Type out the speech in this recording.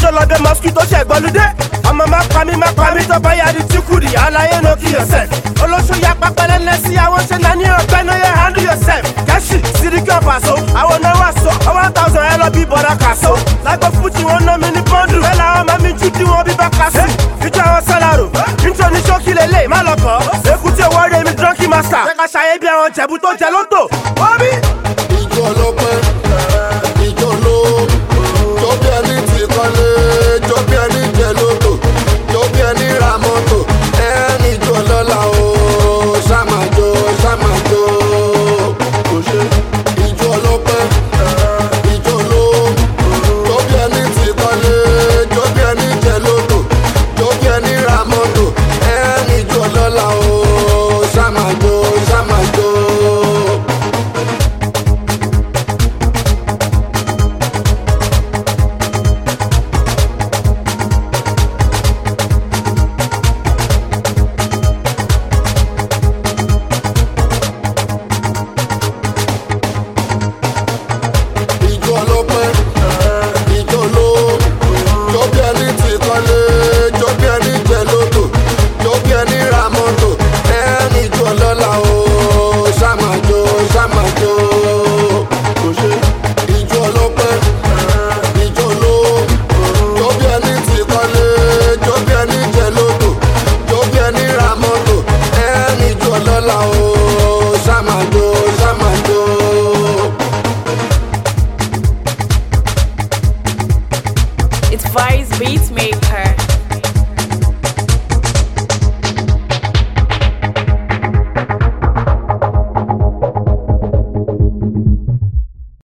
lọ́bẹ̀ mosquito ṣẹ̀gbọ́lúdé. Ọmọ má pa mí tó bá yá di túkúrì. Aláyé no kill yourself. Olóṣù ya pápẹ́lẹ́ lẹ́sí àwọn ṣe náà ní ọgbẹ́ náà yẹ handle yourself. Kẹ́ṣì síríkì ọ̀fàṣọ, àwọn náà wà so. 1000 ẹ lọ bí bọ̀dá kàṣọ. Lágbó fújì wọn ná mi ní bọ́ndù. Bẹ́ẹ̀ làwọn máa mi jú tí wọ́n bí bá kàṣọ. Ìjọ àwọn sọ́lárò, nítorí ṣókí lélẹ̀ má lọ́kọ̀. Èkúté owó rẹ̀ mi drunky master. Ṣé ká ṣayé bí àwọn jẹ̀bú tó jẹ lótò? Wọ́n bí. Ìjọ ọlọ́pẹ́, ìjọ ló, jó bí ẹni tí kọ́lé, jó bí ẹni jẹ lótò, jó bí ẹni ra mọ́tò, ẹni ìjọ lọ́la o, ṣàmàjò, ṣàmàjò. Kò ṣe ìjọ ọlọ́pẹ́, ìjọ ló, jó bí ẹni tí kọ́lé, jó bí ẹni jẹ lótò, jó bí ẹni ra mọ́tò, ẹni ìjọ lọ́la o, ṣàmàjò, ṣàmàjò. Ìjọ ọlọ́pẹ́, ìjọ ló, jó bí ẹni tí kọ́lé, jó bí ẹni jẹ lótò, jó bí ẹni ra mọ́tò, ẹni ìjọ lọ́la o, ṣàmàjò, ṣàmàjò. Kò ṣe ìjọ ọlọ́pẹ́, ìjọ ló, jó bí ẹni tí kọ́lé, jó bí ẹni jẹ lótò, jó bí ẹni ra mọ́tò, ẹni ìjọ lọ́la o, ṣàmàjò, ṣàmàjò. It's Vice Beatmaker.